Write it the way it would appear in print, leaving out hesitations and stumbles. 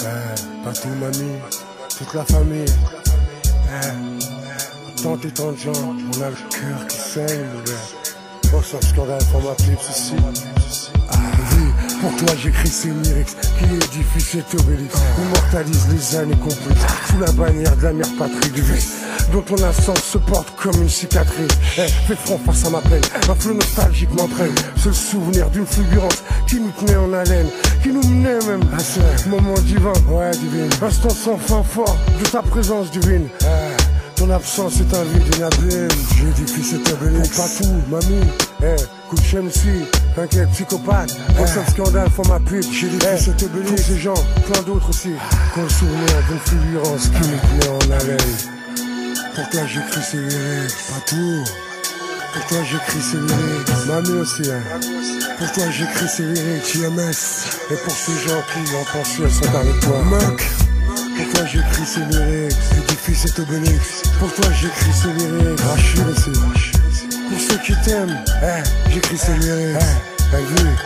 Pas tout, mamie, toute la famille. Tant et tant de gens, on a le cœur qui saigne. Bon, sauf scandale pour ma pipe ici. Oui, pour toi j'écris ces lyrics qui édifient cet obélix. Immortalise les années comprises sous la bannière de la mère patrie du vice, dont ton absence se porte comme une cicatrice. Fais front face à ma peine, un flot nostalgique m'entraîne. C'est le souvenir d'une fulgurance qui nous tenait en haleine, qui nous menait même à ce moment divin. Ouais, divine. Instant sans fin fort de ta présence divine. Ton absence est un vide, une abîme. J'édifie cet obélix. Pour pas tout, mamie. Coup de Chemsi, t'inquiète, psychopathe. Pour ce scandale, faut ma pute. J'édifie cet obélix. Tous ces gens, plein d'autres aussi. Qu'on le souvenir d'une fulgurance qui nous tenait en haleine. Pour toi j'écris ces lyrics, pas tout. Pour toi j'écris ces lyrics, mamie aussi Pour toi j'écris ces lyrics, IMS. Et pour ces gens qui en pensent, elles sont avec toi. Mec, pour toi j'écris ces lyrics, édifie cet obélix. Pour toi j'écris ces lyrics, Rachid aussi. Pour ceux qui t'aiment, j'écris ces lyrics.